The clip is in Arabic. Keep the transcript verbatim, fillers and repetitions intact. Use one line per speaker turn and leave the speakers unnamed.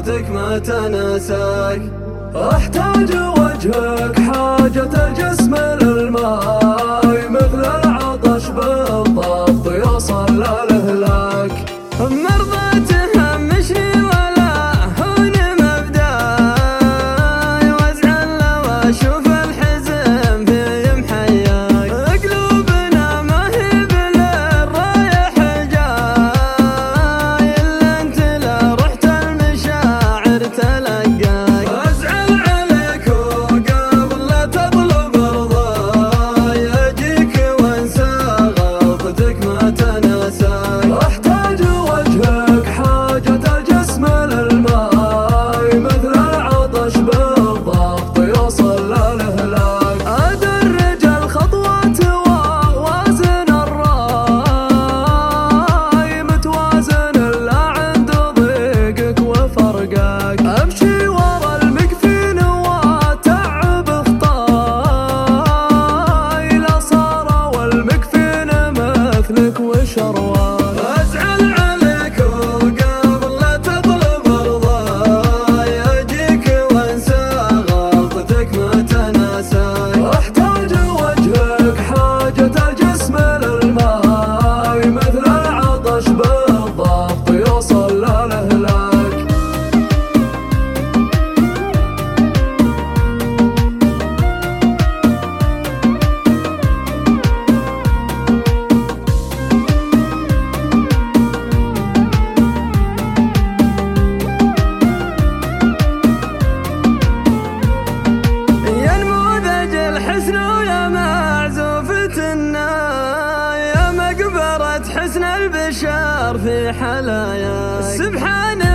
غلطتك ما تناساك. احتاج وجهك حاجة الجسم للماء، مثل العطش بالضبط يوصل للهلاك. مرضى تهمشني ولا هون مبداي، وازعل لو اشوف الحزن في محياك. قلوبنا ما هي بالرايح جاي، الا انت لا رحت المشاعر تلقاك. ازعل عليك وقبل لا تطلب رضاي، اجيك وانسى غلطتك ما تناساك. احتاج وجهك حاجة الجسم للماء، مثل العطش بالضبط يوصل للهلاك. ادرج الخطوات ووازن الراي، متوازن الا عند ضيقك وفرقاك. امشي ورا المكفين واتعب خطاي، لا صار والمكفين مثلك وشرواك. ازعل عليك وقبل لا تطلب رضاي، اجيك وانسى غلطتك ما تناساك. احتاج وجهك حاجة الجسم للماء، مثل العطش بالضبط يوصل للهلاك. يا نموذج الحسن ويا معزوفة الناي، يا مقبرة حسن البشر في حلاياك. سبحان